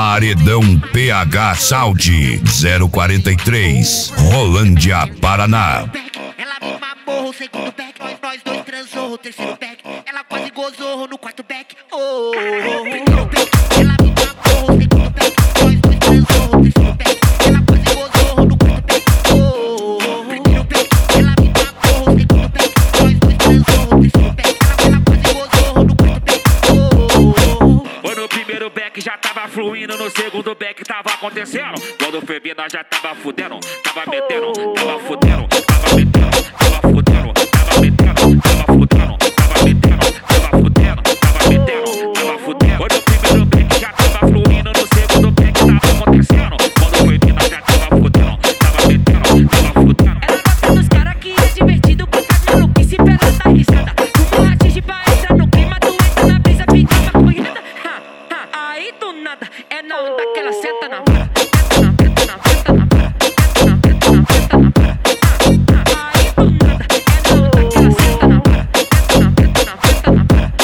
Paredão PH Saúde 043, Rolândia, Paraná. Ela me mamou, o segundo back, nós dois transou, o terceiro back, ela quase gozou no quarto back. Oh, primeiro back, ela me mamou, o segundo back, nós dois transou, o terceiro back, ela quase gozou no quarto back. Oh, primeiro back, ela me mamou, o segundo back, nós dois transou, o terceiro back, ela quase gozou no quarto back. Foi no primeiro back, já tava fluindo, no segundo back tava acontecendo. Quando foi vir, nós já tava fudendo, tava metendo, tava fudendo, tava metendo, tava fudendo, tava metendo, tava fudendo, tava metendo, tava fudendo, tava metendo, tava fudendo. Foi no primeiro back, já tava fluindo, no segundo back tava acontecendo. Quando foi vir, nós já tava fudendo, tava metendo, tava fudendo. Ela gosta dos cara que é divertido, com faz maluquice pra ela dar risada. Fuma rachixe pra entrar no clima, tu entra na brisa, fica maconhada. Aí do nada, é na onda que ela senta na vara. Senta na vara, senta na vara, senta na vara, senta na vara. Aí do nada, é na onda que ela senta na vara. Senta na vara, senta na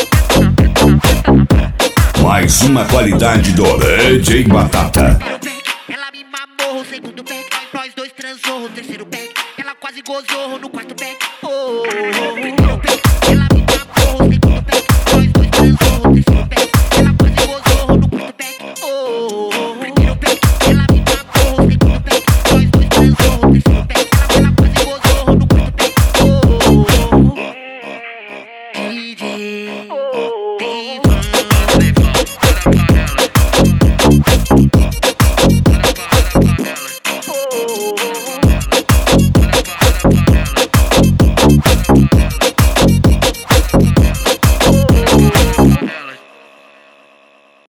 vara. Mais uma qualidade do DJ Batata. Ela me mamou, o segundo back, nós dois transou, o terceiro back, ela quase gozou no quarto back. Oh,